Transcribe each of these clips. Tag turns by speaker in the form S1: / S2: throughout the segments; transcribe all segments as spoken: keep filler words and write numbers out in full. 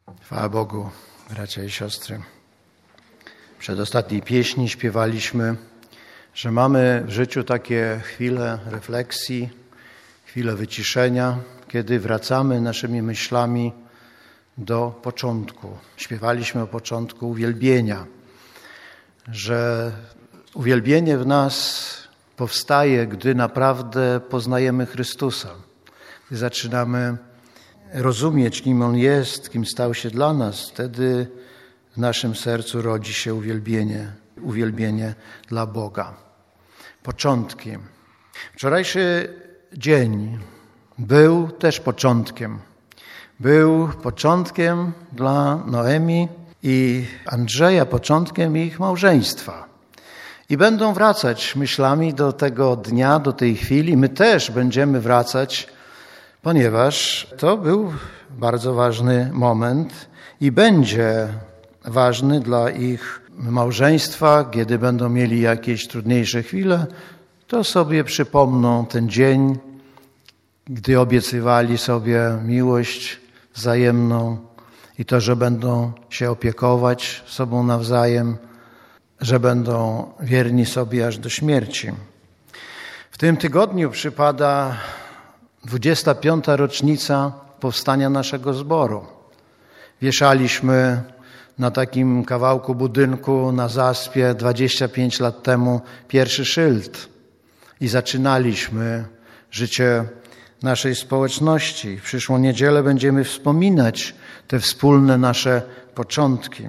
S1: Chwała Bogu, bracia i siostry. W przedostatniej pieśni śpiewaliśmy, że mamy w życiu takie chwile refleksji, chwile wyciszenia, kiedy wracamy naszymi myślami do początku. Śpiewaliśmy o początku uwielbienia, że uwielbienie w nas powstaje, gdy naprawdę poznajemy Chrystusa, gdy zaczynamy rozumieć, kim On jest, kim stał się dla nas. Wtedy w naszym sercu rodzi się uwielbienie, uwielbienie dla Boga. Początkiem. Wczorajszy dzień był też początkiem. Był początkiem dla Noemi i Andrzeja, początkiem ich małżeństwa. I będą wracać myślami do tego dnia, do tej chwili. My też będziemy wracać, ponieważ to był bardzo ważny moment i będzie ważny dla ich małżeństwa. Kiedy będą mieli jakieś trudniejsze chwile, to sobie przypomną ten dzień, gdy obiecywali sobie miłość wzajemną i to, że będą się opiekować sobą nawzajem, że będą wierni sobie aż do śmierci. W tym tygodniu przypada dwudziesta piąta rocznica powstania naszego zboru. Wieszaliśmy na takim kawałku budynku na Zaspie dwadzieścia pięć lat temu pierwszy szyld i zaczynaliśmy życie naszej społeczności. W przyszłą niedzielę będziemy wspominać te wspólne nasze początki.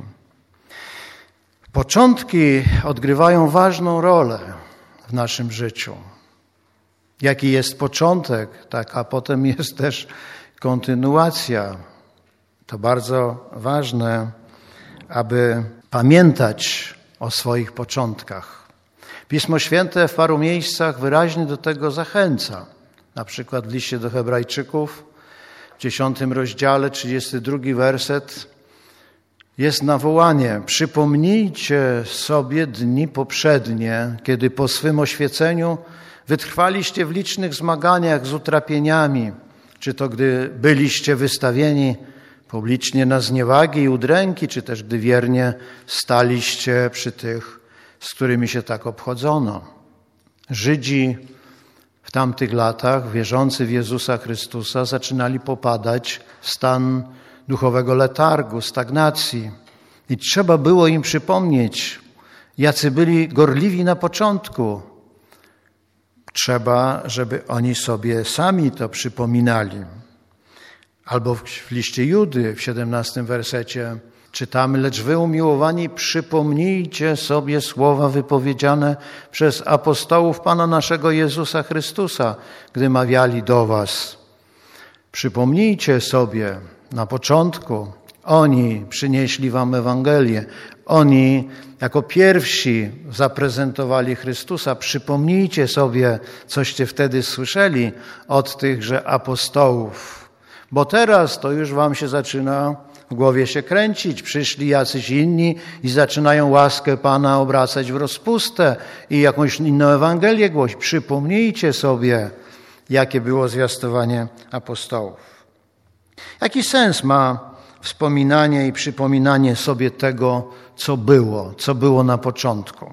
S1: Początki odgrywają ważną rolę w naszym życiu. Jaki jest początek, tak, a potem jest też kontynuacja. To bardzo ważne, aby pamiętać o swoich początkach. Pismo Święte w paru miejscach wyraźnie do tego zachęca. Na przykład w liście do Hebrajczyków w dziesiątym rozdziale, trzydziesty drugi werset jest nawołanie: przypomnijcie sobie dni poprzednie, kiedy po swym oświeceniu wytrwaliście w licznych zmaganiach z utrapieniami, czy to gdy byliście wystawieni publicznie na zniewagi i udręki, czy też gdy wiernie staliście przy tych, z którymi się tak obchodzono. Żydzi w tamtych latach, wierzący w Jezusa Chrystusa, zaczynali popadać w stan duchowego letargu, stagnacji. I trzeba było im przypomnieć, jacy byli gorliwi na początku. Trzeba, żeby oni sobie sami to przypominali. Albo w liście Judy w siedemnastym wersecie czytamy: lecz wy, umiłowani, przypomnijcie sobie słowa wypowiedziane przez apostołów Pana naszego Jezusa Chrystusa, gdy mawiali do was. Przypomnijcie sobie, na początku oni przynieśli wam Ewangelię. Oni jako pierwsi zaprezentowali Chrystusa. Przypomnijcie sobie, coście wtedy słyszeli od tychże apostołów. Bo teraz to już wam się zaczyna w głowie się kręcić. Przyszli jacyś inni i zaczynają łaskę Pana obracać w rozpustę i jakąś inną Ewangelię głosić. Przypomnijcie sobie, jakie było zwiastowanie apostołów. Jaki sens ma wspominanie i przypominanie sobie tego, co było, co było na początku?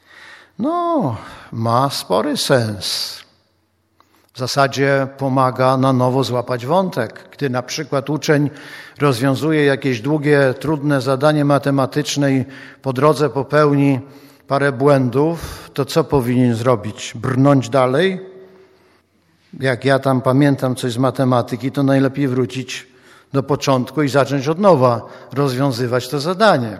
S1: No, ma spory sens. W zasadzie pomaga na nowo złapać wątek. Gdy na przykład uczeń rozwiązuje jakieś długie, trudne zadanie matematyczne i po drodze popełni parę błędów, to co powinien zrobić? Brnąć dalej? Jak ja tam pamiętam coś z matematyki, to najlepiej wrócić do początku i zacząć od nowa rozwiązywać to zadanie.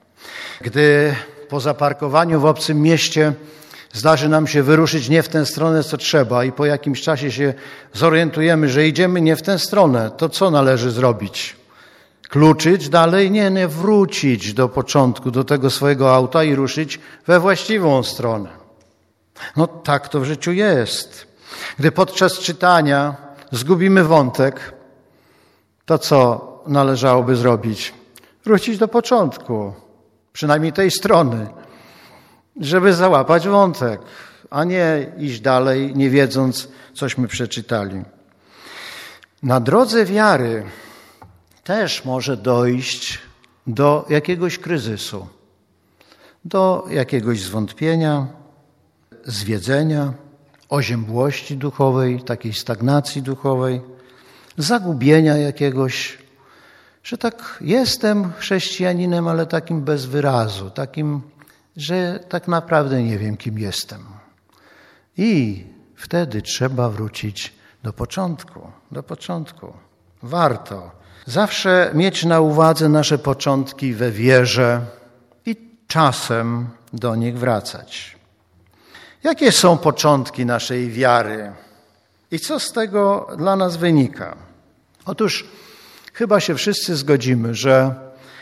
S1: Gdy po zaparkowaniu w obcym mieście zdarzy nam się wyruszyć nie w tę stronę, co trzeba i po jakimś czasie się zorientujemy, że idziemy nie w tę stronę, to co należy zrobić? Kluczyć dalej? Nie, nie, wrócić do początku, do tego swojego auta i ruszyć we właściwą stronę. No tak to w życiu jest. Gdy podczas czytania zgubimy wątek, to co należałoby zrobić? Wrócić do początku, przynajmniej tej strony, żeby załapać wątek, a nie iść dalej, nie wiedząc, cośmy przeczytali. Na drodze wiary też może dojść do jakiegoś kryzysu, do jakiegoś zwątpienia, zwiedzenia, oziębłości duchowej, takiej stagnacji duchowej, zagubienia jakiegoś, że tak jestem chrześcijaninem, ale takim bez wyrazu, takim, że tak naprawdę nie wiem, kim jestem. I wtedy trzeba wrócić do początku, do początku. Warto zawsze mieć na uwadze nasze początki we wierze i czasem do nich wracać. Jakie są początki naszej wiary i co z tego dla nas wynika? Otóż chyba się wszyscy zgodzimy, że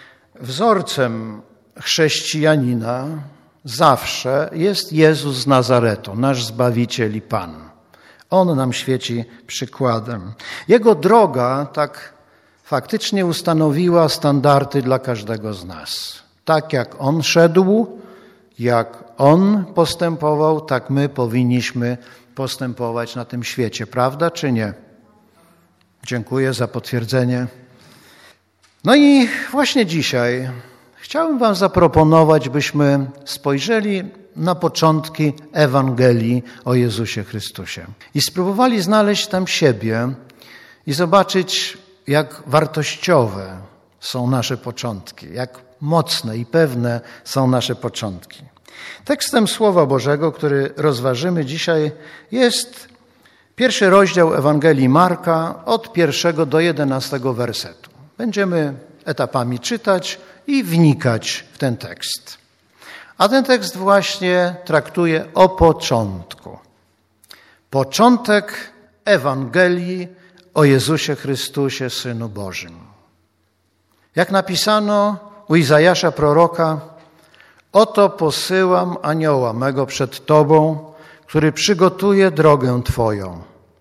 S1: wzorcem chrześcijanina zawsze jest Jezus z Nazaretu, nasz Zbawiciel i Pan. On nam świeci przykładem. Jego droga tak faktycznie ustanowiła standardy dla każdego z nas. Tak jak On szedł, jak On postępował, tak my powinniśmy postępować na tym świecie. Prawda czy nie? Dziękuję za potwierdzenie. No i właśnie dzisiaj chciałbym wam zaproponować, byśmy spojrzeli na początki Ewangelii o Jezusie Chrystusie i spróbowali znaleźć tam siebie i zobaczyć, jak wartościowe są nasze początki, jak mocne i pewne są nasze początki. Tekstem Słowa Bożego, który rozważymy dzisiaj, jest pierwszy rozdział Ewangelii Marka od pierwszego do jedenastego wersetu. Będziemy etapami czytać i wnikać w ten tekst. A ten tekst właśnie traktuje o początku. Początek Ewangelii o Jezusie Chrystusie, Synu Bożym. Jak napisano u Izajasza proroka, oto posyłam anioła mego przed Tobą, który przygotuje drogę Twoją.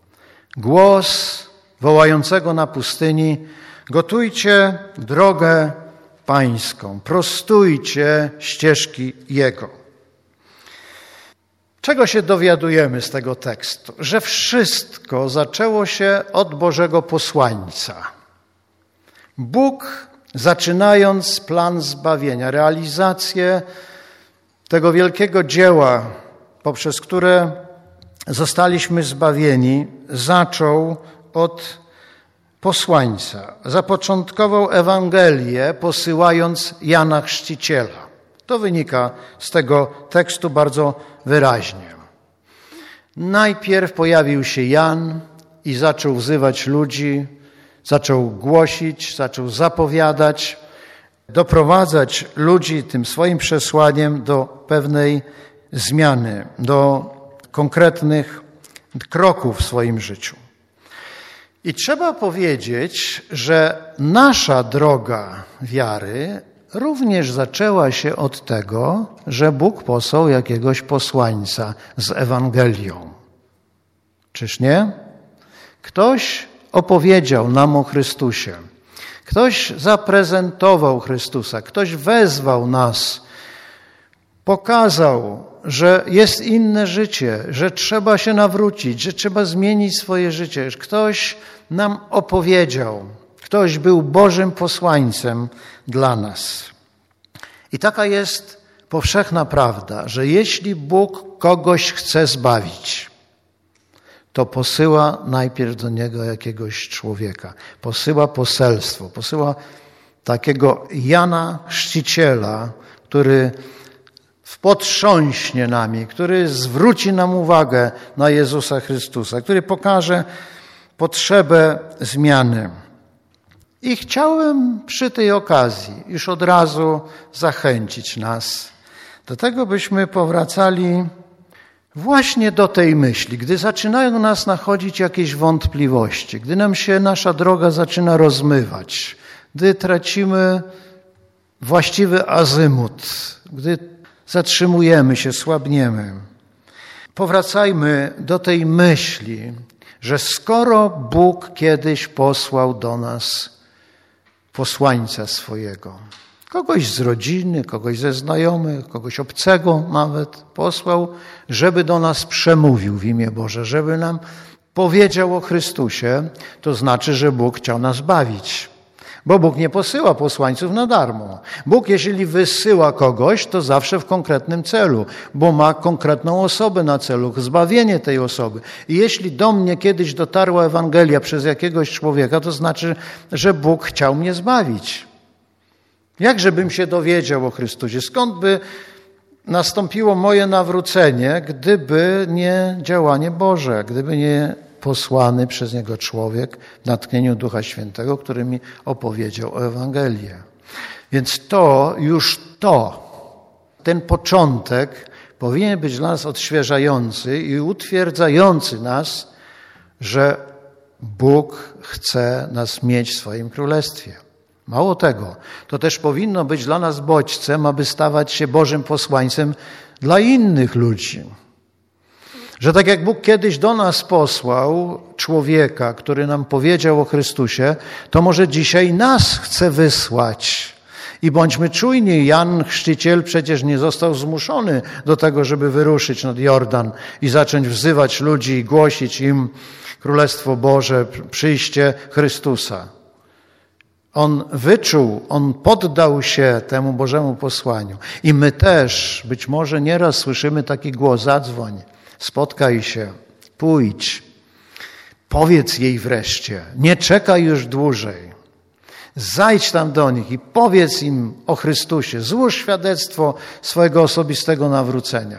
S1: Głos wołającego na pustyni, gotujcie drogę Pańską, prostujcie ścieżki Jego. Czego się dowiadujemy z tego tekstu? Że wszystko zaczęło się od Bożego posłańca. Bóg, zaczynając plan zbawienia, realizację tego wielkiego dzieła, poprzez które zostaliśmy zbawieni, zaczął od posłańca. Zapoczątkował Ewangelię, posyłając Jana Chrzciciela. To wynika z tego tekstu bardzo wyraźnie. Najpierw pojawił się Jan i zaczął wzywać ludzi, zaczął głosić, zaczął zapowiadać, doprowadzać ludzi tym swoim przesłaniem do pewnej zmiany, do konkretnych kroków w swoim życiu. I trzeba powiedzieć, że nasza droga wiary również zaczęła się od tego, że Bóg posłał jakiegoś posłańca z Ewangelią. Czyż nie? Ktoś opowiedział nam o Chrystusie. Ktoś zaprezentował Chrystusa. Ktoś wezwał nas. Pokazał, że jest inne życie, że trzeba się nawrócić, że trzeba zmienić swoje życie. Ktoś nam opowiedział. Ktoś był Bożym posłańcem dla nas. I taka jest powszechna prawda, że jeśli Bóg kogoś chce zbawić, to posyła najpierw do niego jakiegoś człowieka. Posyła poselstwo, posyła takiego Jana Chrzciciela, który potrząśnie nami, który zwróci nam uwagę na Jezusa Chrystusa, który pokaże potrzebę zmiany. I chciałem przy tej okazji już od razu zachęcić nas do tego, byśmy powracali właśnie do tej myśli, gdy zaczynają nas nachodzić jakieś wątpliwości, gdy nam się nasza droga zaczyna rozmywać, gdy tracimy właściwy azymut, gdy zatrzymujemy się, słabniemy. Powracajmy do tej myśli, że skoro Bóg kiedyś posłał do nas posłańca swojego, kogoś z rodziny, kogoś ze znajomych, kogoś obcego nawet posłał, żeby do nas przemówił w imię Boże, żeby nam powiedział o Chrystusie, to znaczy, że Bóg chciał nas bawić. Bo Bóg nie posyła posłańców na darmo. Bóg, jeśli wysyła kogoś, to zawsze w konkretnym celu, bo ma konkretną osobę na celu, zbawienie tej osoby. I jeśli do mnie kiedyś dotarła Ewangelia przez jakiegoś człowieka, to znaczy, że Bóg chciał mnie zbawić. Jakże bym się dowiedział o Chrystusie? Skąd by nastąpiło moje nawrócenie, gdyby nie działanie Boże, gdyby nie posłany przez Niego człowiek w natchnieniu Ducha Świętego, który mi opowiedział o Ewangelii. Więc to, już to, ten początek powinien być dla nas odświeżający i utwierdzający nas, że Bóg chce nas mieć w swoim królestwie. Mało tego, to też powinno być dla nas bodźcem, aby stawać się Bożym posłańcem dla innych ludzi. Że tak jak Bóg kiedyś do nas posłał człowieka, który nam powiedział o Chrystusie, to może dzisiaj nas chce wysłać. I bądźmy czujni, Jan Chrzciciel przecież nie został zmuszony do tego, żeby wyruszyć nad Jordan i zacząć wzywać ludzi i głosić im Królestwo Boże, przyjście Chrystusa. On wyczuł, on poddał się temu Bożemu posłaniu. I my też być może nieraz słyszymy taki głos: zadzwoń, spotkaj się, pójdź, powiedz jej wreszcie, nie czekaj już dłużej. Zajdź tam do nich i powiedz im o Chrystusie, złóż świadectwo swojego osobistego nawrócenia.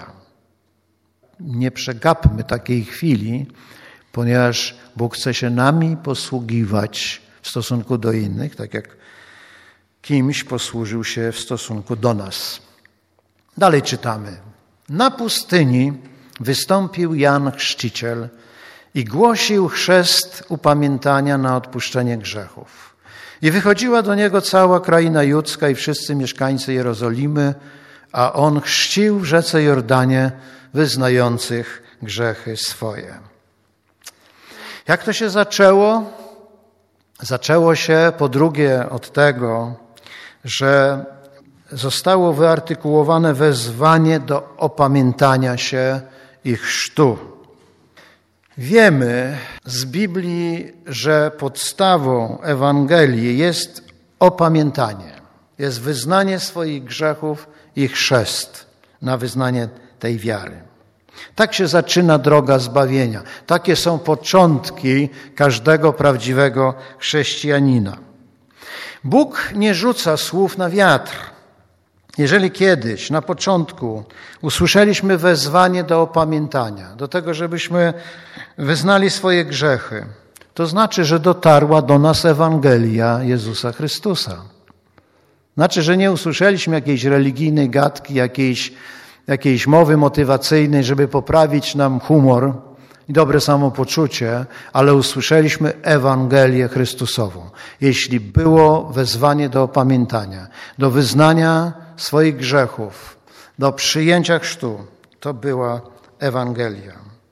S1: Nie przegapmy takiej chwili, ponieważ Bóg chce się nami posługiwać w stosunku do innych, tak jak kimś posłużył się w stosunku do nas. Dalej czytamy. Na pustyni wystąpił Jan Chrzciciel i głosił chrzest upamiętania na odpuszczenie grzechów. I wychodziła do niego cała kraina judzka i wszyscy mieszkańcy Jerozolimy, a on chrzcił w rzece Jordanie wyznających grzechy swoje. Jak to się zaczęło? Zaczęło się po drugie od tego, że zostało wyartykułowane wezwanie do opamiętania się i chrztu. Wiemy z Biblii, że podstawą Ewangelii jest opamiętanie, jest wyznanie swoich grzechów i chrzest na wyznanie tej wiary. Tak się zaczyna droga zbawienia. Takie są początki każdego prawdziwego chrześcijanina. Bóg nie rzuca słów na wiatr. Jeżeli kiedyś, na początku, usłyszeliśmy wezwanie do opamiętania, do tego, żebyśmy wyznali swoje grzechy, to znaczy, że dotarła do nas Ewangelia Jezusa Chrystusa. Znaczy, że nie usłyszeliśmy jakiejś religijnej gadki, jakiejś, jakiejś mowy motywacyjnej, żeby poprawić nam humor i dobre samopoczucie, ale usłyszeliśmy Ewangelię Chrystusową. Jeśli było wezwanie do opamiętania, do wyznania swoich grzechów, do przyjęcia chrztu, to była Ewangelia.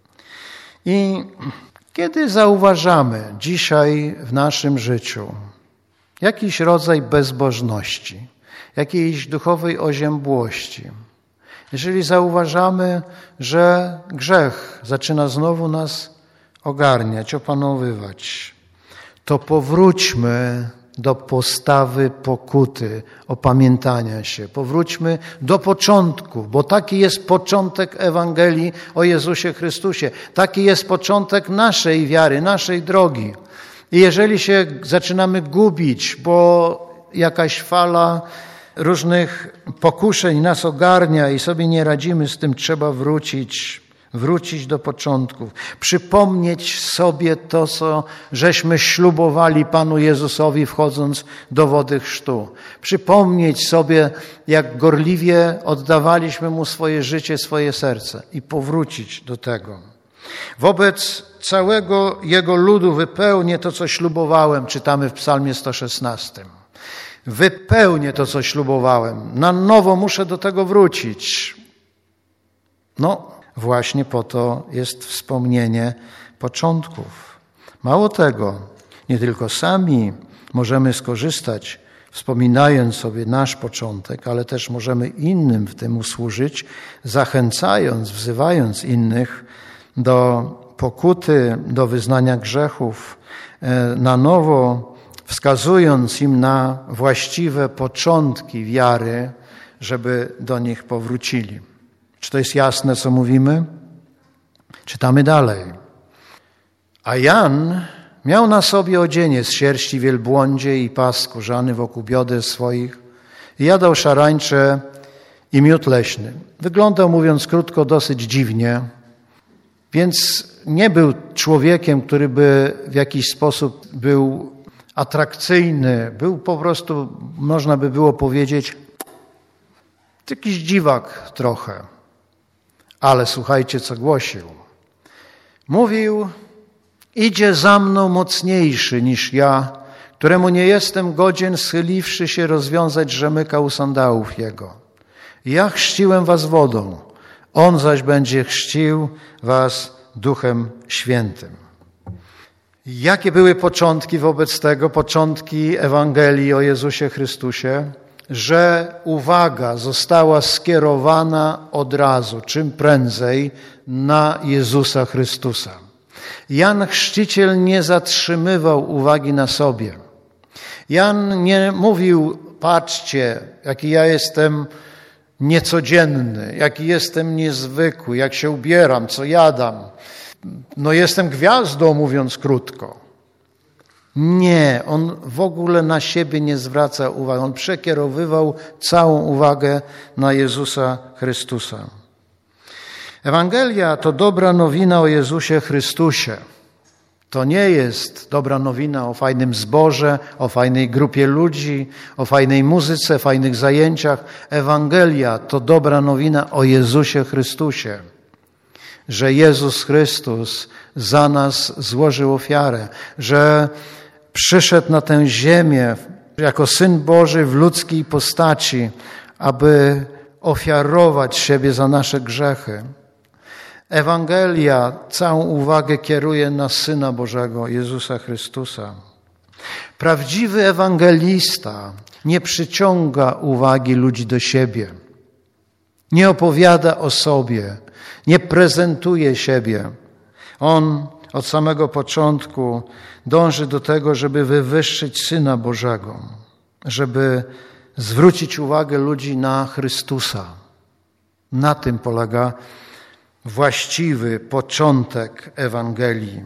S1: I kiedy zauważamy dzisiaj w naszym życiu jakiś rodzaj bezbożności, jakiejś duchowej oziębłości, jeżeli zauważamy, że grzech zaczyna znowu nas ogarniać, opanowywać, to powróćmy do postawy pokuty, opamiętania się. Powróćmy do początku, bo taki jest początek Ewangelii o Jezusie Chrystusie. Taki jest początek naszej wiary, naszej drogi. I jeżeli się zaczynamy gubić, bo jakaś fala różnych pokuszeń nas ogarnia i sobie nie radzimy z tym, trzeba wrócić, wrócić do początków. Przypomnieć sobie to, co żeśmy ślubowali Panu Jezusowi, wchodząc do wody chrztu. Przypomnieć sobie, jak gorliwie oddawaliśmy Mu swoje życie, swoje serce i powrócić do tego. Wobec całego Jego ludu wypełnię to, co ślubowałem, czytamy w Psalmie sto szesnastym. Wypełnię to, co ślubowałem. Na nowo muszę do tego wrócić. No, właśnie po to jest wspomnienie początków. Mało tego, nie tylko sami możemy skorzystać, wspominając sobie nasz początek, ale też możemy innym w tym usłużyć, zachęcając, wzywając innych do pokuty, do wyznania grzechów, na nowo wskazując im na właściwe początki wiary, żeby do nich powrócili. Czy to jest jasne, co mówimy? Czytamy dalej. A Jan miał na sobie odzienie z sierści wielbłądzie i pas skórzany wokół bioder swoich i jadał szarańcze i miód leśny. Wyglądał, mówiąc krótko, dosyć dziwnie, więc nie był człowiekiem, który by w jakiś sposób był atrakcyjny. Był po prostu, można by było powiedzieć, jakiś dziwak trochę. Ale słuchajcie, co głosił. Mówił: idzie za mną mocniejszy niż ja, któremu nie jestem godzien, schyliwszy się, rozwiązać rzemyka u sandałów jego. Ja chrzciłem was wodą, on zaś będzie chrzcił was Duchem Świętym. Jakie były początki wobec tego, początki Ewangelii o Jezusie Chrystusie? Że uwaga została skierowana od razu, czym prędzej, na Jezusa Chrystusa. Jan Chrzciciel nie zatrzymywał uwagi na sobie. Jan nie mówił: patrzcie, jaki ja jestem niecodzienny, jaki jestem niezwykły, jak się ubieram, co jadam. No jestem gwiazdą, mówiąc krótko. Nie, on w ogóle na siebie nie zwraca uwagi. On przekierowywał całą uwagę na Jezusa Chrystusa. Ewangelia to dobra nowina o Jezusie Chrystusie. To nie jest dobra nowina o fajnym zborze, o fajnej grupie ludzi, o fajnej muzyce, fajnych zajęciach. Ewangelia to dobra nowina o Jezusie Chrystusie. Że Jezus Chrystus za nas złożył ofiarę, że przyszedł na tę ziemię jako Syn Boży w ludzkiej postaci, aby ofiarować siebie za nasze grzechy. Ewangelia całą uwagę kieruje na Syna Bożego, Jezusa Chrystusa. Prawdziwy ewangelista nie przyciąga uwagi ludzi do siebie, nie opowiada o sobie, nie prezentuje siebie. On od samego początku dąży do tego, żeby wywyższyć Syna Bożego, żeby zwrócić uwagę ludzi na Chrystusa. Na tym polega właściwy początek Ewangelii.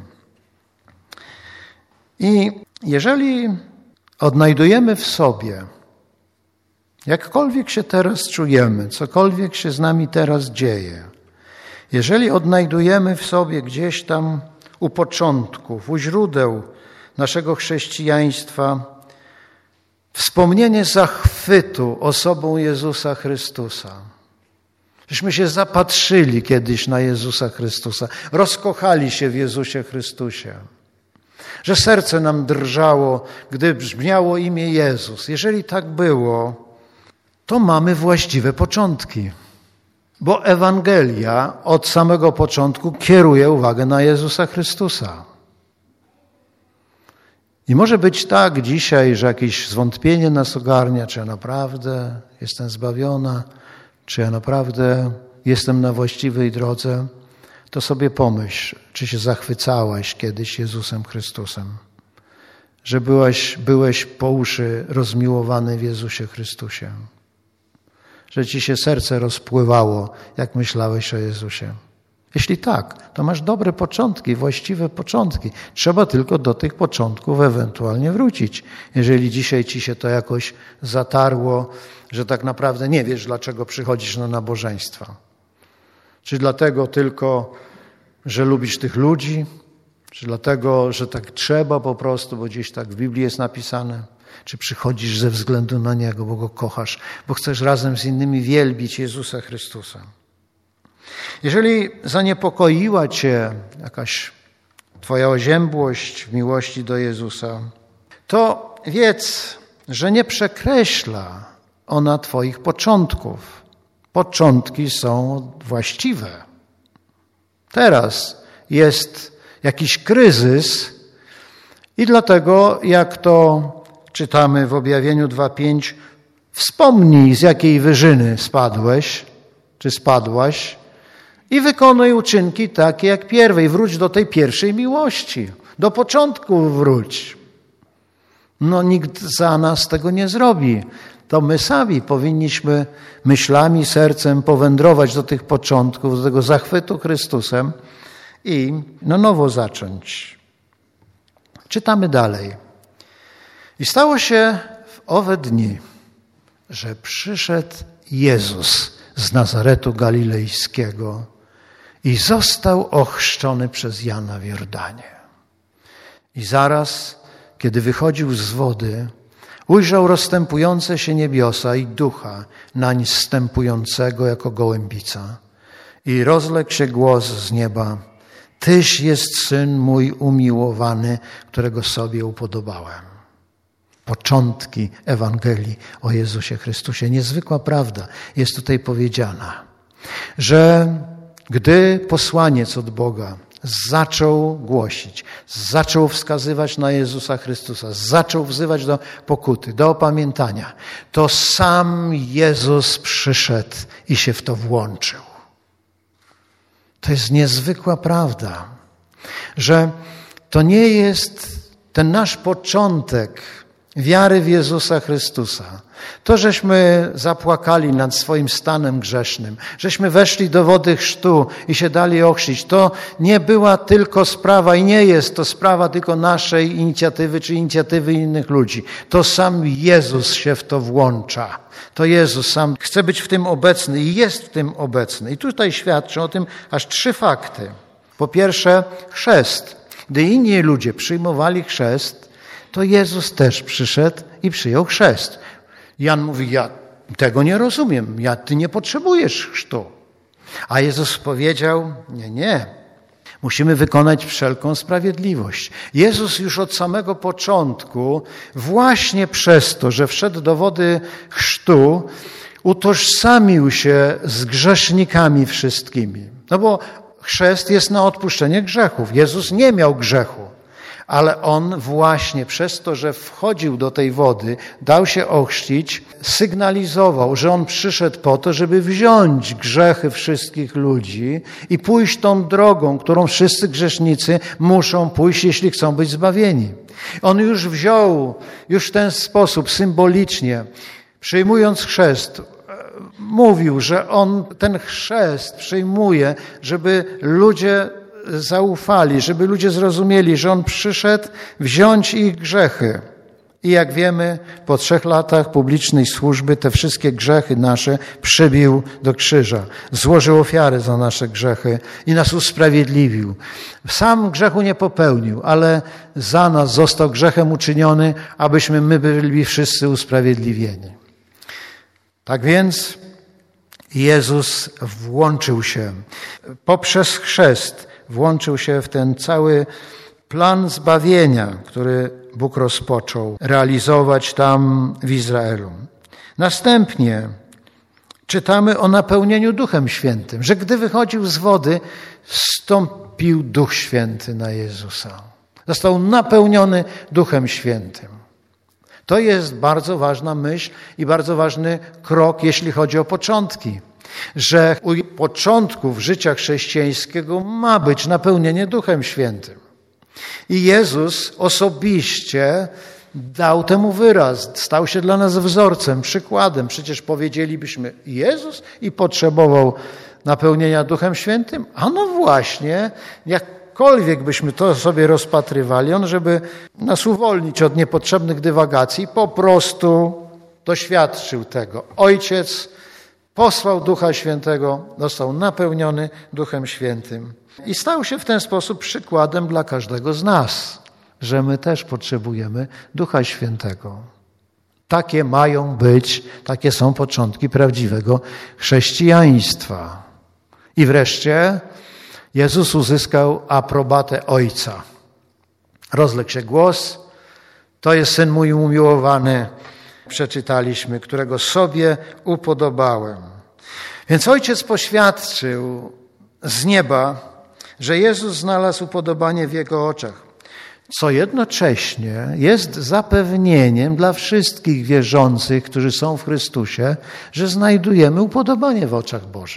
S1: I jeżeli odnajdujemy w sobie, jakkolwiek się teraz czujemy, cokolwiek się z nami teraz dzieje, jeżeli odnajdujemy w sobie gdzieś tam u początków, u źródeł naszego chrześcijaństwa wspomnienie zachwytu osobą Jezusa Chrystusa, żeśmy się zapatrzyli kiedyś na Jezusa Chrystusa, rozkochali się w Jezusie Chrystusie, że serce nam drżało, gdy brzmiało imię Jezus. Jeżeli tak było, to mamy właściwe początki, bo Ewangelia od samego początku kieruje uwagę na Jezusa Chrystusa. I może być tak dzisiaj, że jakieś zwątpienie nas ogarnia, czy ja naprawdę jestem zbawiona, czy ja naprawdę jestem na właściwej drodze, to sobie pomyśl, czy się zachwycałaś kiedyś Jezusem Chrystusem, że byłaś, byłeś po uszy rozmiłowany w Jezusie Chrystusie, że ci się serce rozpływało, jak myślałeś o Jezusie. Jeśli tak, to masz dobre początki, właściwe początki. Trzeba tylko do tych początków ewentualnie wrócić. Jeżeli dzisiaj ci się to jakoś zatarło, że tak naprawdę nie wiesz, dlaczego przychodzisz na nabożeństwa. Czy dlatego tylko, że lubisz tych ludzi? Czy dlatego, że tak trzeba po prostu, bo gdzieś tak w Biblii jest napisane? Czy przychodzisz ze względu na Niego, bo Go kochasz, bo chcesz razem z innymi wielbić Jezusa Chrystusa? Jeżeli zaniepokoiła cię jakaś twoja oziębłość w miłości do Jezusa, to wiedz, że nie przekreśla ona twoich początków. Początki są właściwe. Teraz jest jakiś kryzys i dlatego, jak to czytamy w Objawieniu dwa pięć, wspomnij, z jakiej wyżyny spadłeś, czy spadłaś, i wykonuj uczynki takie jak pierwej. Wróć do tej pierwszej miłości. Do początku wróć. No nikt za nas tego nie zrobi. To my sami powinniśmy myślami, sercem powędrować do tych początków, do tego zachwytu Chrystusem i na nowo zacząć. Czytamy dalej. I stało się w owe dni, że przyszedł Jezus z Nazaretu Galilejskiego i został ochrzczony przez Jana w Jordanie. I zaraz, kiedy wychodził z wody, ujrzał rozstępujące się niebiosa i ducha nań zstępującego jako gołębica. I rozległ się głos z nieba: Tyś jest Syn mój umiłowany, którego sobie upodobałem. Początki Ewangelii o Jezusie Chrystusie. Niezwykła prawda jest tutaj powiedziana, że gdy posłaniec od Boga zaczął głosić, zaczął wskazywać na Jezusa Chrystusa, zaczął wzywać do pokuty, do opamiętania, to sam Jezus przyszedł i się w to włączył. To jest niezwykła prawda, że to nie jest ten nasz początek wiary w Jezusa Chrystusa. To, żeśmy zapłakali nad swoim stanem grzesznym, żeśmy weszli do wody chrztu i się dali ochrzcić, to nie była tylko sprawa i nie jest to sprawa tylko naszej inicjatywy czy inicjatywy innych ludzi. To sam Jezus się w to włącza. To Jezus sam chce być w tym obecny i jest w tym obecny. I tutaj świadczą o tym aż trzy fakty. Po pierwsze, chrzest. Gdy inni ludzie przyjmowali chrzest, to Jezus też przyszedł i przyjął chrzest. Jan mówi, ja tego nie rozumiem, ja, ty nie potrzebujesz chrztu. A Jezus powiedział, nie, nie, musimy wykonać wszelką sprawiedliwość. Jezus już od samego początku, właśnie przez to, że wszedł do wody chrztu, utożsamił się z grzesznikami wszystkimi. No bo chrzest jest na odpuszczenie grzechów. Jezus nie miał grzechu. Ale on właśnie przez to, że wchodził do tej wody, dał się ochrzcić, sygnalizował, że on przyszedł po to, żeby wziąć grzechy wszystkich ludzi i pójść tą drogą, którą wszyscy grzesznicy muszą pójść, jeśli chcą być zbawieni. On już wziął, już w ten sposób symbolicznie, przyjmując chrzest, mówił, że on ten chrzest przyjmuje, żeby ludzie zaufali, żeby ludzie zrozumieli, że On przyszedł wziąć ich grzechy. I jak wiemy, po trzech latach publicznej służby te wszystkie grzechy nasze przybił do krzyża. Złożył ofiarę za nasze grzechy i nas usprawiedliwił. Sam grzechu nie popełnił, ale za nas został grzechem uczyniony, abyśmy my byli wszyscy usprawiedliwieni. Tak więc Jezus włączył się poprzez chrzest, włączył się w ten cały plan zbawienia, który Bóg rozpoczął realizować tam w Izraelu. Następnie czytamy o napełnieniu Duchem Świętym, że gdy wychodził z wody, zstąpił Duch Święty na Jezusa. Został napełniony Duchem Świętym. To jest bardzo ważna myśl i bardzo ważny krok, jeśli chodzi o początki. Że u początków życia chrześcijańskiego ma być napełnienie Duchem Świętym. I Jezus osobiście dał temu wyraz, stał się dla nas wzorcem, przykładem. Przecież powiedzielibyśmy, Jezus i potrzebował napełnienia Duchem Świętym? A no właśnie, jakkolwiek byśmy to sobie rozpatrywali, on, żeby nas uwolnić od niepotrzebnych dywagacji, po prostu doświadczył tego. Ojciec posłał Ducha Świętego, został napełniony Duchem Świętym i stał się w ten sposób przykładem dla każdego z nas, że my też potrzebujemy Ducha Świętego. Takie mają być, takie są początki prawdziwego chrześcijaństwa. I wreszcie Jezus uzyskał aprobatę Ojca. Rozległ się głos, to jest Syn mój umiłowany, przeczytaliśmy, którego sobie upodobałem. Więc Ojciec poświadczył z nieba, że Jezus znalazł upodobanie w Jego oczach, co jednocześnie jest zapewnieniem dla wszystkich wierzących, którzy są w Chrystusie, że znajdujemy upodobanie w oczach Bożych.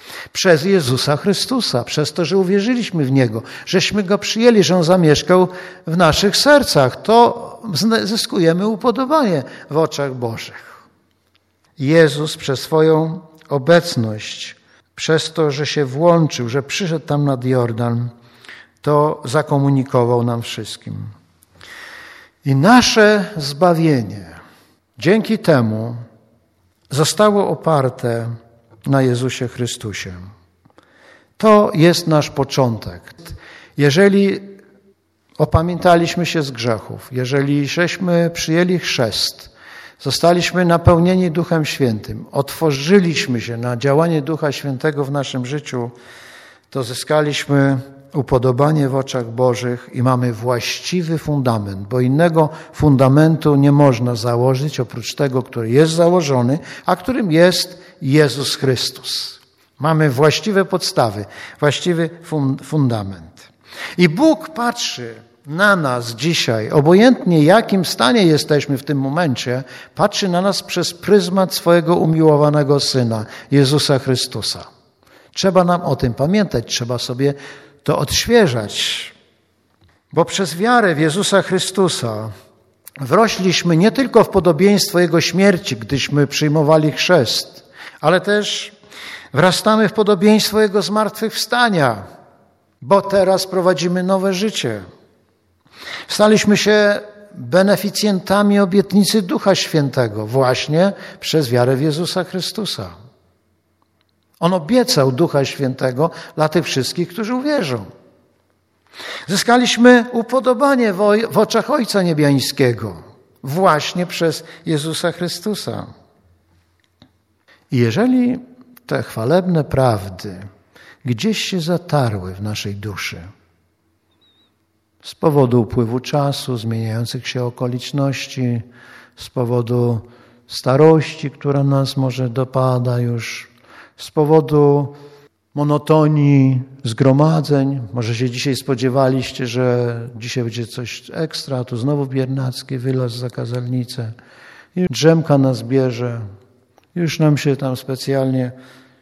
S1: Przez Jezusa Chrystusa, przez to, że uwierzyliśmy w Niego, żeśmy Go przyjęli, że On zamieszkał w naszych sercach. To zyskujemy upodobanie w oczach Bożych. Jezus przez swoją obecność, przez to, że się włączył, że przyszedł tam nad Jordan, to zakomunikował nam wszystkim. I nasze zbawienie dzięki temu zostało oparte na Jezusie Chrystusie. To jest nasz początek. Jeżeli opamiętaliśmy się z grzechów, jeżeli żeśmy przyjęli chrzest, zostaliśmy napełnieni Duchem Świętym, otworzyliśmy się na działanie Ducha Świętego w naszym życiu, to zyskaliśmy upodobanie w oczach Bożych i mamy właściwy fundament, bo innego fundamentu nie można założyć oprócz tego, który jest założony, a którym jest Jezus Chrystus. Mamy właściwe podstawy, właściwy fundament. I Bóg patrzy na nas dzisiaj, obojętnie jakim stanie jesteśmy w tym momencie, patrzy na nas przez pryzmat swojego umiłowanego Syna, Jezusa Chrystusa. Trzeba nam o tym pamiętać, trzeba sobie to odświeżać, bo przez wiarę w Jezusa Chrystusa wrośliśmy nie tylko w podobieństwo Jego śmierci, gdyśmy przyjmowali chrzest, ale też wrastamy w podobieństwo Jego zmartwychwstania, bo teraz prowadzimy nowe życie. Staliśmy się beneficjentami obietnicy Ducha Świętego właśnie przez wiarę w Jezusa Chrystusa. On obiecał Ducha Świętego dla tych wszystkich, którzy uwierzą. Zyskaliśmy upodobanie w oczach Ojca Niebiańskiego właśnie przez Jezusa Chrystusa. I jeżeli te chwalebne prawdy gdzieś się zatarły w naszej duszy z powodu upływu czasu, zmieniających się okoliczności, z powodu starości, która nas może dopada już, z powodu monotonii zgromadzeń. Może się dzisiaj spodziewaliście, że dzisiaj będzie coś ekstra, a tu znowu biernacki wylas za kazalnicę. I drzemka nas bierze. Już nam się tam specjalnie...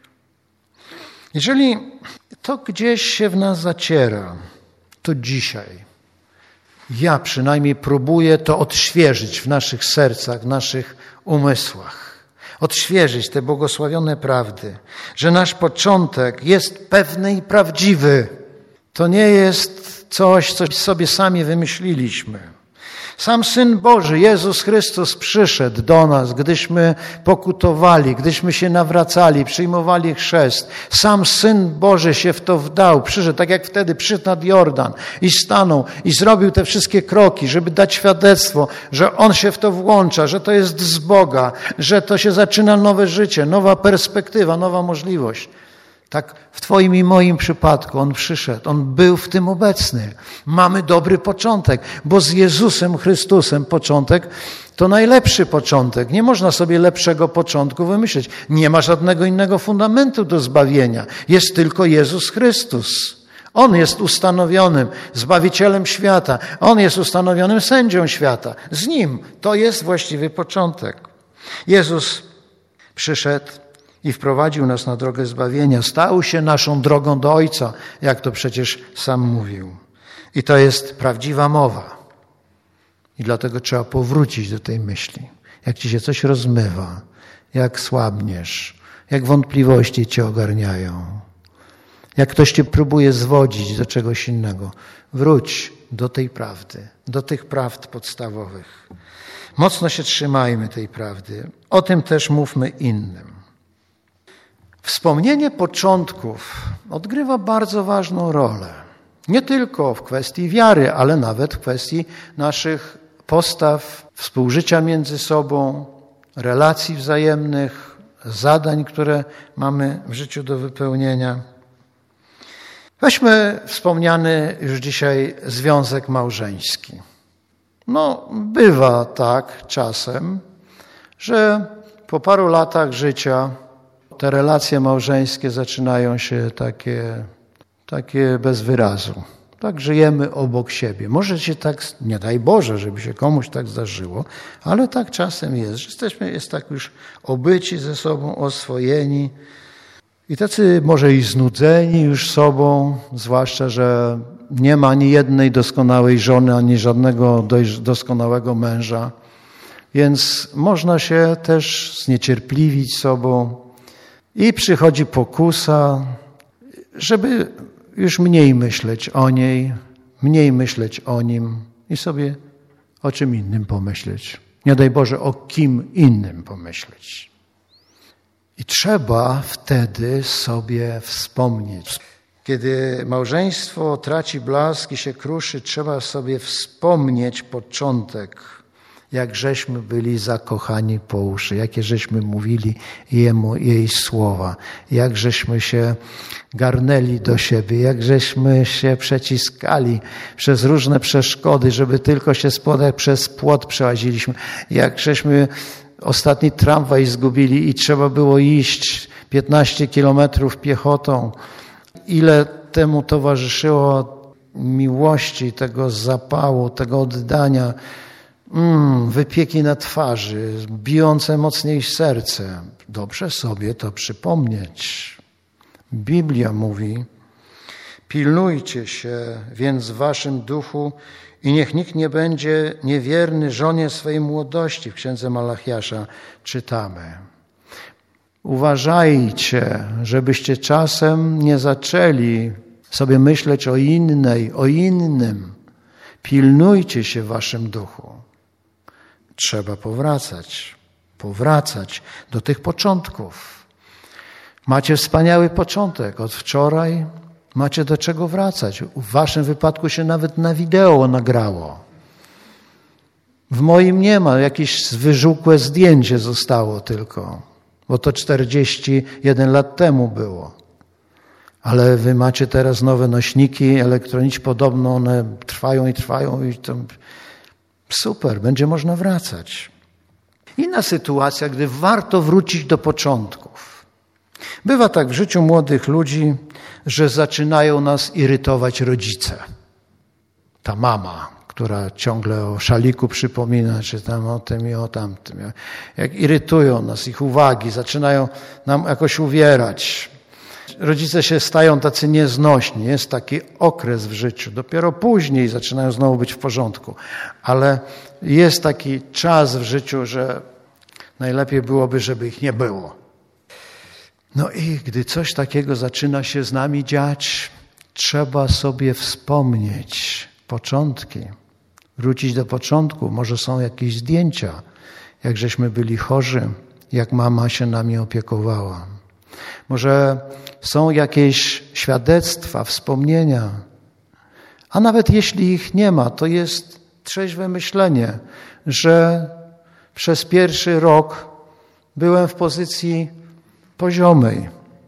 S1: Jeżeli to gdzieś się w nas zaciera, to dzisiaj ja przynajmniej próbuję to odświeżyć w naszych sercach, w naszych umysłach. Odświeżyć te błogosławione prawdy, że nasz początek jest pewny i prawdziwy. To nie jest coś, co sobie sami wymyśliliśmy. Sam Syn Boży, Jezus Chrystus, przyszedł do nas, gdyśmy pokutowali, gdyśmy się nawracali, przyjmowali chrzest. Sam Syn Boży się w to wdał, przyszedł, tak jak wtedy przyszedł nad Jordan i stanął i zrobił te wszystkie kroki, żeby dać świadectwo, że On się w to włącza, że to jest z Boga, że to się zaczyna nowe życie, nowa perspektywa, nowa możliwość. Tak w Twoim i moim przypadku On przyszedł, On był w tym obecny. Mamy dobry początek, bo z Jezusem Chrystusem początek to najlepszy początek. Nie można sobie lepszego początku wymyśleć. Nie ma żadnego innego fundamentu do zbawienia. Jest tylko Jezus Chrystus. On jest ustanowionym Zbawicielem świata. On jest ustanowionym sędzią świata. Z Nim to jest właściwy początek. Jezus przyszedł i wprowadził nas na drogę zbawienia. Stał się naszą drogą do Ojca, jak to przecież sam mówił. I to jest prawdziwa mowa. I dlatego trzeba powrócić do tej myśli. Jak ci się coś rozmywa, jak słabniesz, jak wątpliwości cię ogarniają, jak ktoś cię próbuje zwodzić do czegoś innego, wróć do tej prawdy, do tych prawd podstawowych. Mocno się trzymajmy tej prawdy. O tym też mówmy innym. Wspomnienie początków odgrywa bardzo ważną rolę. Nie tylko w kwestii wiary, ale nawet w kwestii naszych postaw, współżycia między sobą, relacji wzajemnych, zadań, które mamy w życiu do wypełnienia. Weźmy wspomniany już dzisiaj związek małżeński. No, bywa tak czasem, że po paru latach życia te relacje małżeńskie zaczynają się takie, takie bez wyrazu. Tak żyjemy obok siebie. Może się tak, nie daj Boże, żeby się komuś tak zdarzyło, ale tak czasem jest, że jesteśmy jest tak już obyci ze sobą, oswojeni I tacy może i znudzeni już sobą, zwłaszcza, że nie ma ani jednej doskonałej żony, ani żadnego doskonałego męża, więc można się też zniecierpliwić sobą i przychodzi pokusa, żeby już mniej myśleć o niej, mniej myśleć o nim i sobie o czym innym pomyśleć. Nie daj Boże, o kim innym pomyśleć. I trzeba wtedy sobie wspomnieć. Kiedy małżeństwo traci blask i się kruszy, trzeba sobie wspomnieć początek, jak żeśmy byli zakochani po uszy, jakie żeśmy mówili jemu, jej słowa, jak żeśmy się garnęli do siebie, jak żeśmy się przeciskali przez różne przeszkody, żeby tylko się spodać, przez płot przełaziliśmy, jak żeśmy ostatni tramwaj zgubili i trzeba było iść piętnaście kilometrów piechotą. Ile temu towarzyszyło miłości, tego zapału, tego oddania, mm, wypieki na twarzy, bijące mocniej serce. Dobrze sobie to przypomnieć. Biblia mówi: pilnujcie się więc w waszym duchu i niech nikt nie będzie niewierny żonie swej młodości. W księdze Malachiasza czytamy. Uważajcie, żebyście czasem nie zaczęli sobie myśleć o innej, o innym. Pilnujcie się w waszym duchu. Trzeba powracać, powracać do tych początków. Macie wspaniały początek. Od wczoraj macie do czego wracać. W waszym wypadku się nawet na wideo nagrało. W moim nie ma. Jakieś wyżółkłe zdjęcie zostało tylko. Bo to czterdzieści jeden lat temu było. Ale wy macie teraz nowe nośniki elektroniczne, podobno one trwają i trwają i to super, będzie można wracać. Inna sytuacja, gdy warto wrócić do początków. Bywa tak w życiu młodych ludzi, że zaczynają nas irytować rodzice. Ta mama, która ciągle o szaliku przypomina, czy tam o tym i o tamtym. Jak irytują nas ich uwagi, zaczynają nam jakoś uwierać. Rodzice się stają tacy nieznośni. Jest taki okres w życiu. Dopiero później zaczynają znowu być w porządku. Ale jest taki czas w życiu, że najlepiej byłoby, żeby ich nie było. No i gdy coś takiego zaczyna się z nami dziać, trzeba sobie wspomnieć początki. Wrócić do początku. Może są jakieś zdjęcia, jak żeśmy byli chorzy, jak mama się nami opiekowała. Może są jakieś świadectwa, wspomnienia. A nawet jeśli ich nie ma, to jest trzeźwe myślenie, że przez pierwszy rok byłem w pozycji poziomej,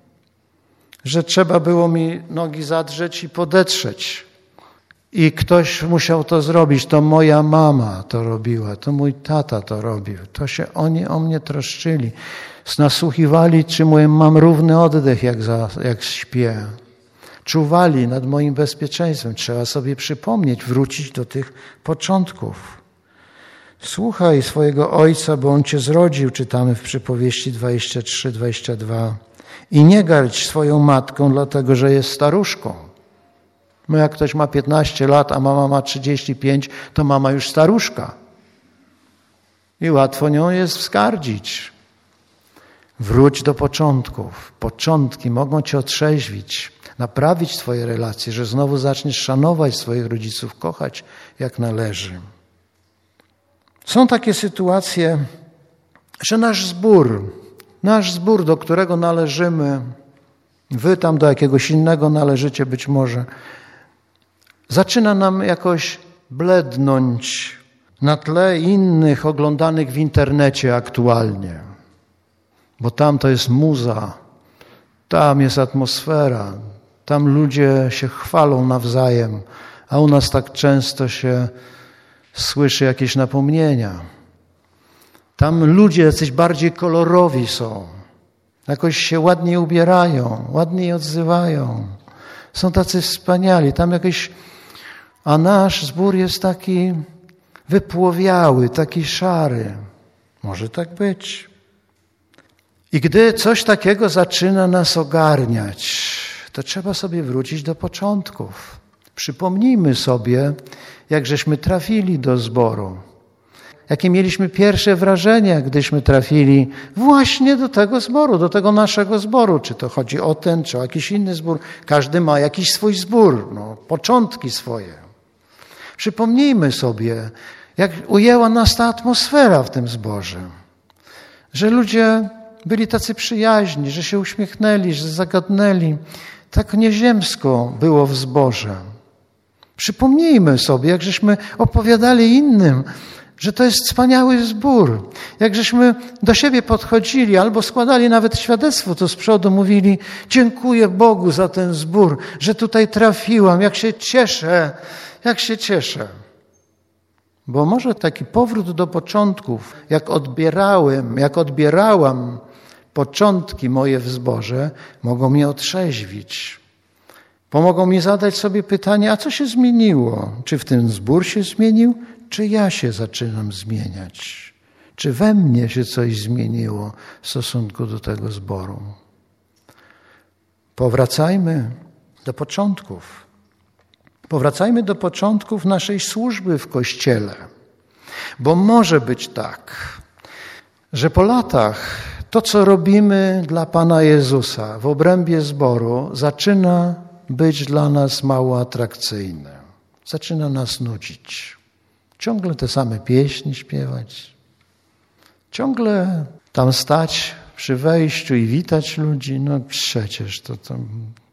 S1: że trzeba było mi nogi zadrzeć i podetrzeć. I ktoś musiał to zrobić. To moja mama to robiła, to mój tata to robił. To się oni o mnie troszczyli. Nasłuchiwali, czy mam równy oddech, jak, za, jak śpię. Czuwali nad moim bezpieczeństwem. Trzeba sobie przypomnieć, wrócić do tych początków. Słuchaj swojego ojca, bo on cię zrodził, czytamy w przypowieści dwadzieścia trzy dwadzieścia dwa. I nie gardź swoją matką, dlatego że jest staruszką. No jak ktoś ma piętnaście lat, a mama ma trzydzieści pięć, to mama już staruszka. I łatwo nią jest wzgardzić. Wróć do początków. Początki mogą cię otrzeźwić, naprawić twoje relacje, że znowu zaczniesz szanować swoich rodziców, kochać jak należy. Są takie sytuacje, że nasz zbór, nasz zbór, do którego należymy, wy tam do jakiegoś innego należycie być może, zaczyna nam jakoś blednąć na tle innych oglądanych w internecie aktualnie. Bo tam to jest muza, tam jest atmosfera, tam ludzie się chwalą nawzajem, a u nas tak często się słyszy jakieś napomnienia. Tam ludzie jacyś bardziej kolorowi są, jakoś się ładniej ubierają, ładniej odzywają. Są tacy wspaniali, tam jakieś... A nasz zbór jest taki wypłowiały, taki szary. Może tak być. I gdy coś takiego zaczyna nas ogarniać, to trzeba sobie wrócić do początków. Przypomnijmy sobie, jak żeśmy trafili do zboru. Jakie mieliśmy pierwsze wrażenia, gdyśmy trafili właśnie do tego zboru, do tego naszego zboru. Czy to chodzi o ten, czy o jakiś inny zbór. Każdy ma jakiś swój zbór, no, początki swoje. Przypomnijmy sobie, jak ujęła nas ta atmosfera w tym zborze. Że ludzie byli tacy przyjaźni, że się uśmiechnęli, że zagadnęli. Tak nieziemsko było w zborze. Przypomnijmy sobie, jak żeśmy opowiadali innym, że to jest wspaniały zbór. Jak żeśmy do siebie podchodzili albo składali nawet świadectwo, to z przodu mówili: dziękuję Bogu za ten zbór, że tutaj trafiłam, jak się cieszę, jak się cieszę. Bo może taki powrót do początków, jak odbierałem, jak odbierałam początki moje w zborze, mogą mnie otrzeźwić. Pomogą mi zadać sobie pytanie, a co się zmieniło? Czy w ten zbór się zmienił? Czy ja się zaczynam zmieniać? Czy we mnie się coś zmieniło w stosunku do tego zboru? Powracajmy do początków. Powracajmy do początków naszej służby w Kościele. Bo może być tak, że po latach to, co robimy dla Pana Jezusa w obrębie zboru, zaczyna być dla nas mało atrakcyjne. Zaczyna nas nudzić. Ciągle te same pieśni śpiewać. Ciągle tam stać przy wejściu i witać ludzi. No przecież to tam...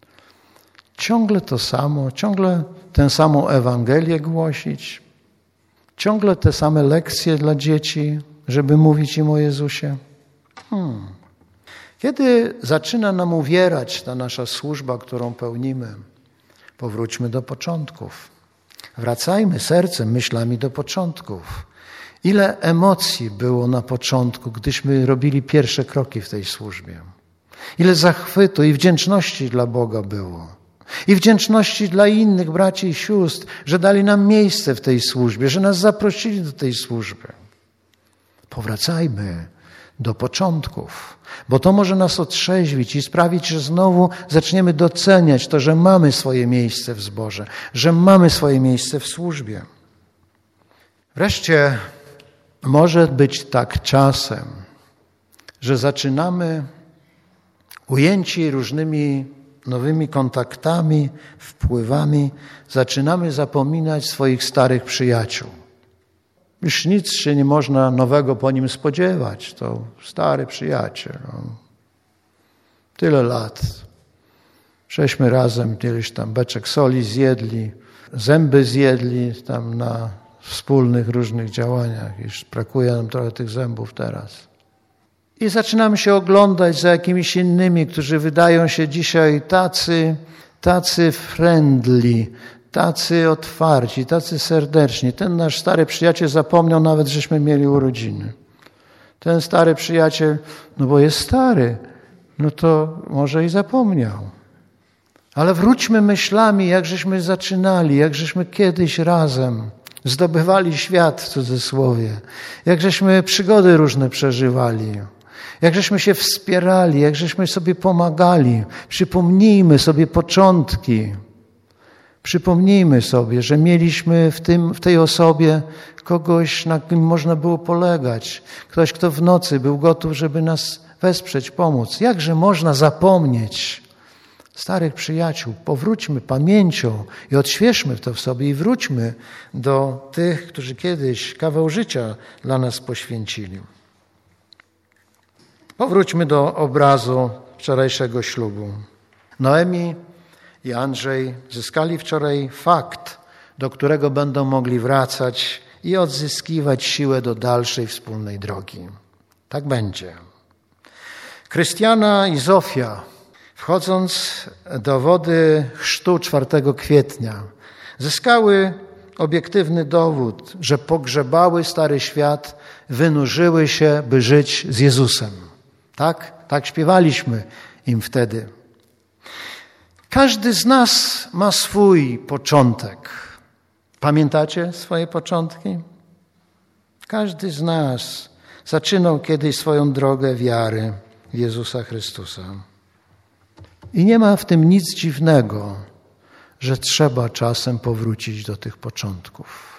S1: Ciągle to samo, ciągle tę samą Ewangelię głosić. Ciągle te same lekcje dla dzieci, żeby mówić im o Jezusie. Hmm. Kiedy zaczyna nam uwierać ta nasza służba, którą pełnimy, powróćmy do początków. Wracajmy sercem, myślami do początków. Ile emocji było na początku, gdyśmy robili pierwsze kroki w tej służbie. Ile zachwytu i wdzięczności dla Boga było. I wdzięczności dla innych braci i sióstr, że dali nam miejsce w tej służbie, że nas zaprosili do tej służby. Powracajmy do początków, bo to może nas otrzeźwić i sprawić, że znowu zaczniemy doceniać to, że mamy swoje miejsce w zborze, że mamy swoje miejsce w służbie. Wreszcie może być tak czasem, że zaczynamy ujęci różnymi nowymi kontaktami, wpływami, zaczynamy zapominać swoich starych przyjaciół. Już nic się nie można nowego po nim spodziewać. To stary przyjaciel. No. Tyle lat. Żeśmy razem kiedyś tam beczek soli zjedli, zęby zjedli tam na wspólnych różnych działaniach. Już brakuje nam trochę tych zębów teraz. I zaczynamy się oglądać za jakimiś innymi, którzy wydają się dzisiaj tacy, tacy friendly, tacy otwarci, tacy serdeczni. Ten nasz stary przyjaciel zapomniał nawet, żeśmy mieli urodziny. Ten stary przyjaciel, no bo jest stary, no to może i zapomniał. Ale wróćmy myślami, jak żeśmy zaczynali, jak żeśmy kiedyś razem zdobywali świat w cudzysłowie, jak żeśmy przygody różne przeżywali. Jak żeśmy się wspierali, jak żeśmy sobie pomagali. Przypomnijmy sobie początki. Przypomnijmy sobie, że mieliśmy w, tym, w tej osobie kogoś, na kim można było polegać. Ktoś, kto w nocy był gotów, żeby nas wesprzeć, pomóc. Jakże można zapomnieć starych przyjaciół? Powróćmy pamięcią i odświeżmy to w sobie i wróćmy do tych, którzy kiedyś kawał życia dla nas poświęcili. Powróćmy do obrazu wczorajszego ślubu. Noemi i Andrzej zyskali wczoraj fakt, do którego będą mogli wracać i odzyskiwać siłę do dalszej wspólnej drogi. Tak będzie. Krystiana i Zofia, wchodząc do wody chrztu czwartego kwietnia, zyskały obiektywny dowód, że pogrzebały stary świat, wynurzyły się, by żyć z Jezusem. Tak? Tak śpiewaliśmy im wtedy. Każdy z nas ma swój początek. Pamiętacie swoje początki? Każdy z nas zaczynał kiedyś swoją drogę wiary. Jezusa Chrystusa. I nie ma w tym nic dziwnego, że trzeba czasem powrócić do tych początków.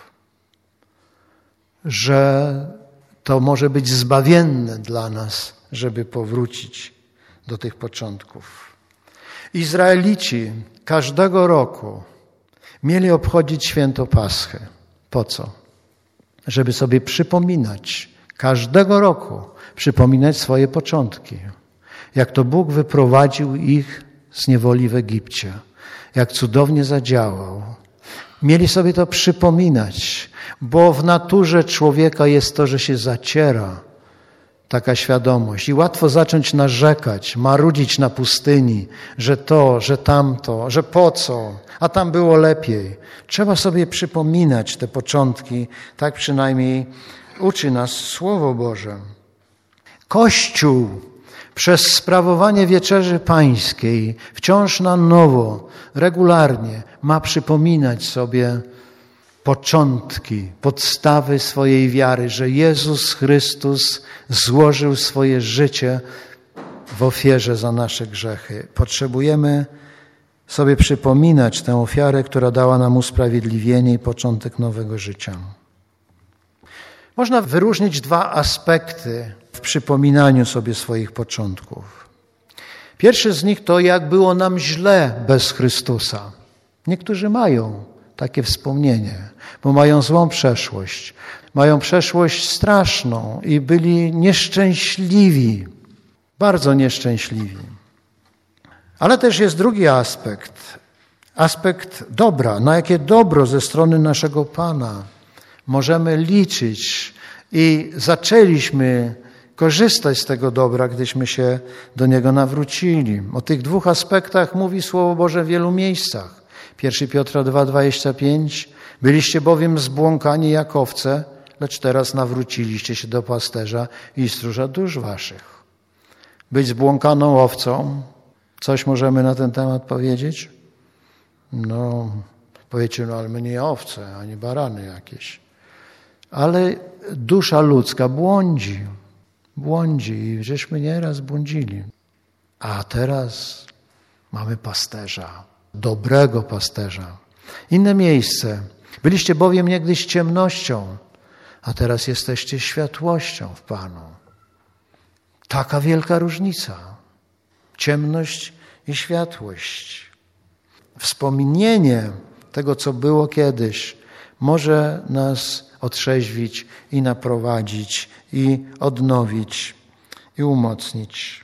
S1: Że to może być zbawienne dla nas, żeby powrócić do tych początków. Izraelici każdego roku mieli obchodzić święto Paschy. Po co? Żeby sobie przypominać, każdego roku przypominać swoje początki. Jak to Bóg wyprowadził ich z niewoli w Egipcie. Jak cudownie zadziałał. Mieli sobie to przypominać, bo w naturze człowieka jest to, że się zaciera taka świadomość i łatwo zacząć narzekać, marudzić na pustyni, że to, że tamto, że po co, a tam było lepiej. Trzeba sobie przypominać te początki, tak przynajmniej uczy nas Słowo Boże. Kościół przez sprawowanie Wieczerzy Pańskiej wciąż na nowo, regularnie ma przypominać sobie początki, podstawy swojej wiary, że Jezus Chrystus złożył swoje życie w ofierze za nasze grzechy. Potrzebujemy sobie przypominać tę ofiarę, która dała nam usprawiedliwienie i początek nowego życia. Można wyróżnić dwa aspekty w przypominaniu sobie swoich początków. Pierwszy z nich to, jak było nam źle bez Chrystusa. Niektórzy mają takie wspomnienie, bo mają złą przeszłość. Mają przeszłość straszną i byli nieszczęśliwi, bardzo nieszczęśliwi. Ale też jest drugi aspekt, aspekt dobra, na jakie dobro ze strony naszego Pana możemy liczyć i zaczęliśmy korzystać z tego dobra, gdyśmy się do Niego nawrócili. O tych dwóch aspektach mówi Słowo Boże w wielu miejscach. pierwszy Piotra dwa, dwadzieścia pięć. Byliście bowiem zbłąkani jak owce, lecz teraz nawróciliście się do pasterza i stróża dusz waszych. Być zbłąkaną owcą, coś możemy na ten temat powiedzieć? No, powiecie, no ale my nie owce, ani barany jakieś. Ale dusza ludzka błądzi, błądzi i żeśmy nieraz błądzili. A teraz mamy pasterza, dobrego pasterza. Inne miejsce. Byliście bowiem niegdyś ciemnością, a teraz jesteście światłością w Panu. Taka wielka różnica. Ciemność i światłość. Wspomnienie tego, co było kiedyś, może nas otrzeźwić i naprowadzić, i odnowić, i umocnić.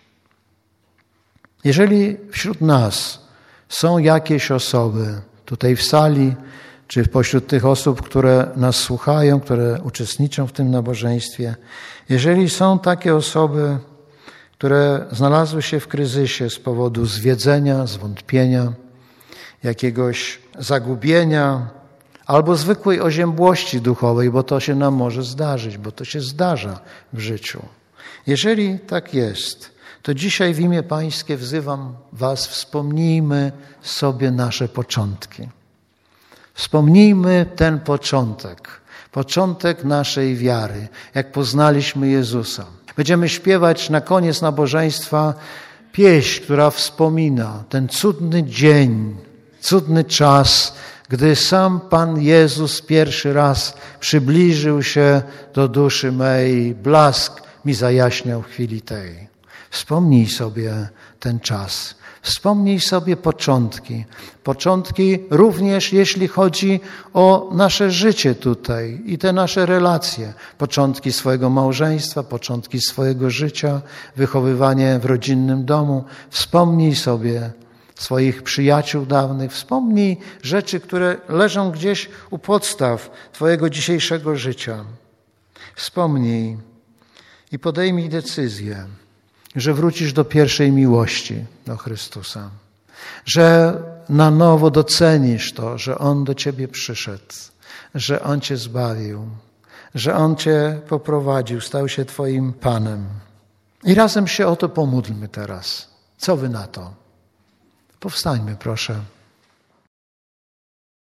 S1: Jeżeli wśród nas są jakieś osoby tutaj w sali, czy pośród tych osób, które nas słuchają, które uczestniczą w tym nabożeństwie, jeżeli są takie osoby, które znalazły się w kryzysie z powodu zwiedzenia, zwątpienia, jakiegoś zagubienia albo zwykłej oziębłości duchowej, bo to się nam może zdarzyć, bo to się zdarza w życiu. Jeżeli tak jest, to dzisiaj w imię Pańskie wzywam was, wspomnijmy sobie nasze początki. Wspomnijmy ten początek, początek naszej wiary, jak poznaliśmy Jezusa. Będziemy śpiewać na koniec nabożeństwa pieśń, która wspomina ten cudny dzień, cudny czas, gdy sam Pan Jezus pierwszy raz przybliżył się do duszy mej, blask mi zajaśniał w chwili tej. Wspomnij sobie ten czas. Wspomnij sobie początki. Początki również jeśli chodzi o nasze życie tutaj i te nasze relacje. Początki swojego małżeństwa, początki swojego życia, wychowywanie w rodzinnym domu. Wspomnij sobie swoich przyjaciół dawnych. Wspomnij rzeczy, które leżą gdzieś u podstaw twojego dzisiejszego życia. Wspomnij i podejmij decyzję, że wrócisz do pierwszej miłości, do Chrystusa. Że na nowo docenisz to, że On do ciebie przyszedł, że On cię zbawił, że On cię poprowadził, stał się twoim Panem. I razem się o to pomódlmy teraz. Co wy na to? Powstańmy, proszę.